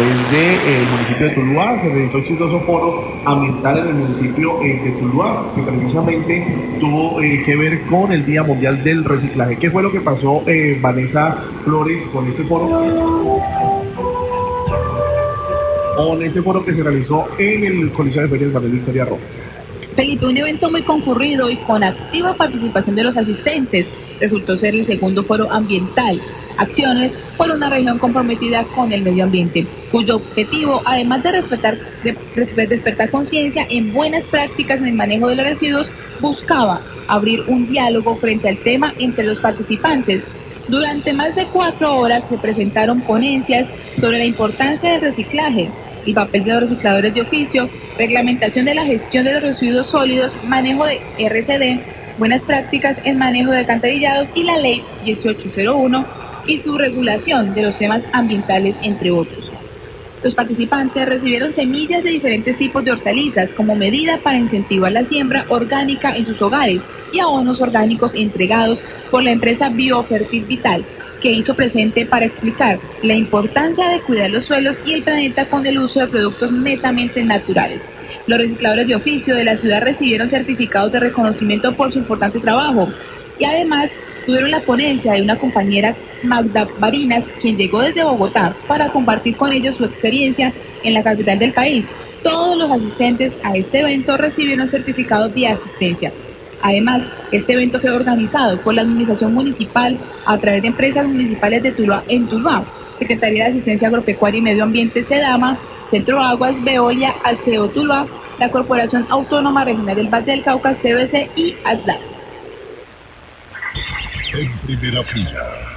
desde el municipio de Tuluá. Se realizó exitoso foro ambiental en el municipio de Tuluá, que precisamente tuvo que ver con el Día Mundial del Reciclaje. ¿Qué fue lo que pasó, Vanessa Flores, con este foro? Con este foro que se realizó en el Coliseo de Ferias Manuel Victoria Rojas. Felipe, un evento muy concurrido y con activa participación de los asistentes, resultó ser el segundo foro ambiental, Acciones por una región comprometida con el medio ambiente, cuyo objetivo, además de despertar conciencia en buenas prácticas en el manejo de los residuos, buscaba abrir un diálogo frente al tema entre los participantes. Durante más de 4 horas se presentaron ponencias sobre la importancia del reciclaje, el papel de los recicladores de oficio, reglamentación de la gestión de los residuos sólidos, manejo de RCD, buenas prácticas en manejo de alcantarillados y la Ley 1801 y su regulación de los temas ambientales, entre otros. Los participantes recibieron semillas de diferentes tipos de hortalizas como medida para incentivar la siembra orgánica en sus hogares y abonos orgánicos entregados por la empresa Biofertil Vital, que hizo presente para explicar la importancia de cuidar los suelos y el planeta con el uso de productos netamente naturales. Los recicladores de oficio de la ciudad recibieron certificados de reconocimiento por su importante trabajo y además tuvieron la ponencia de una compañera, Magda Barinas, quien llegó desde Bogotá para compartir con ellos su experiencia en la capital del país. Todos los asistentes a este evento recibieron certificados de asistencia. Además, este evento fue organizado por la Administración Municipal a través de empresas municipales de Tuluá en Tuluá, Secretaría de Asistencia Agropecuaria y Medio Ambiente SEDAMA, Centro Aguas, Veolia, Alseo Tuluá, la Corporación Autónoma Regional del Valle del Cauca, CBC y ASDAS. En primera fila,